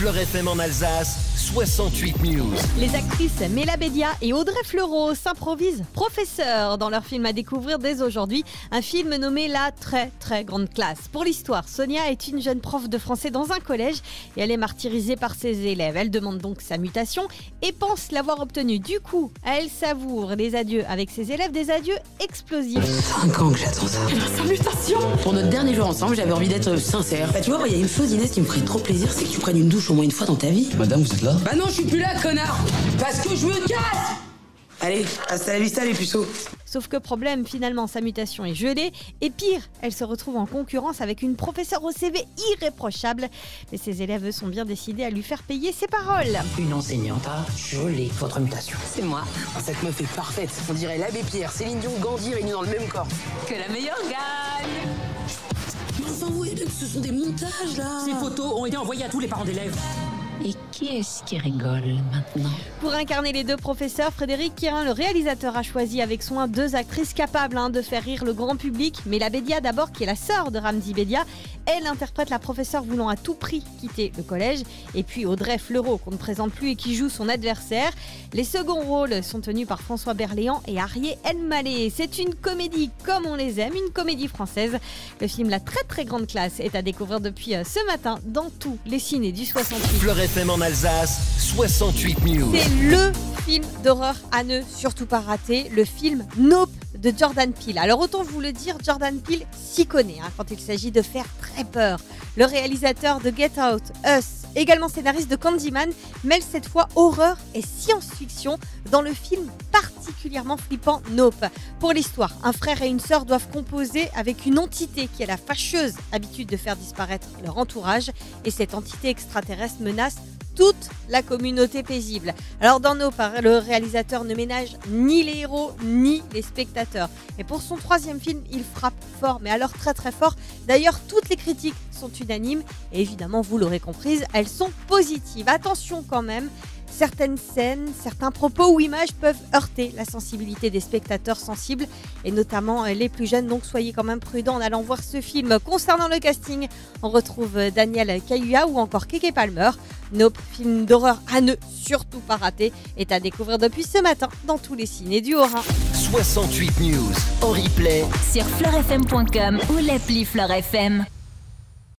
Fleur FM en Alsace, 68 News. Les actrices Mela Bédia et Audrey Fleurot s'improvisent professeurs dans leur film à découvrir dès aujourd'hui. Un film nommé La très très grande classe. Pour l'histoire, Sonia est une jeune prof de français dans un collège et elle est martyrisée par ses élèves. Elle demande donc sa mutation et pense l'avoir obtenue. Du coup, elle savoure les adieux avec ses élèves, des adieux explosifs. 5 ans que j'attends ça. Sa mutation. Pour notre dernier jour ensemble, j'avais envie d'être sincère. Bah, tu vois, il y a une chose, Inès, qui me ferait trop plaisir, c'est que tu prennes une douche au moins une fois dans ta vie. Madame, vous êtes là? Bah non, je suis plus là, connard. Parce que je me casse. Allez, hasta la vista, les puceaux. Sauf que problème, finalement, sa mutation est gelée. Et pire, elle se retrouve en concurrence avec une professeure au CV irréprochable. Mais ses élèves sont bien décidés à lui faire payer ses paroles. Une enseignante a gelé votre mutation. C'est moi. Cette meuf est parfaite. On dirait l'abbé Pierre, Céline Dion, Gandhi réunis dans le même corps. Que la meilleure gagne. Mais enfin, oui, ce sont des montages, là. Ces photos ont été envoyées à tous les parents d'élèves. Et qui est-ce qui rigole maintenant? Pour incarner les deux professeurs, Frédéric Guérin, le réalisateur, a choisi avec soin deux actrices capables de faire rire le grand public. Mela Bédia d'abord, qui est la sœur de Ramzy Bédia. Elle interprète la professeure voulant à tout prix quitter le collège. Et puis Audrey Fleurot, qu'on ne présente plus et qui joue son adversaire. Les seconds rôles sont tenus par François Berléand et Arié Elmaleh. C'est une comédie comme on les aime, une comédie française. Le film La très très grande classe est à découvrir depuis ce matin dans tous les ciné du 68. Fleur FM en Alsace, 68 News. C'est le film d'horreur à ne surtout pas rater, le film Nope de Jordan Peele. Alors autant vous le dire, Jordan Peele s'y connaît quand il s'agit de faire très peur. Le réalisateur de Get Out, Us, également scénariste de Candyman, mêle cette fois horreur et science-fiction dans le film particulièrement flippant Nope. Pour l'histoire, un frère et une sœur doivent composer avec une entité qui a la fâcheuse habitude de faire disparaître leur entourage, et cette entité extraterrestre menace toute la communauté paisible. Alors dans Nope, le réalisateur ne ménage ni les héros ni les spectateurs. Et pour son troisième film, il frappe fort, mais alors très très fort. D'ailleurs, toutes les critiques sont unanimes et évidemment, vous l'aurez comprise, elles sont positives. Attention quand même, certaines scènes, certains propos ou images peuvent heurter la sensibilité des spectateurs sensibles et notamment les plus jeunes, donc soyez quand même prudents en allant voir ce film. Concernant le casting, on retrouve Daniel Kaluuya ou encore Keke Palmer. Nope, film d'horreur à ne surtout pas rater, est à découvrir depuis ce matin dans tous les ciné du Haut-Rhin. 68 News en replay sur fleurfm.com ou l'appli Fleur FM.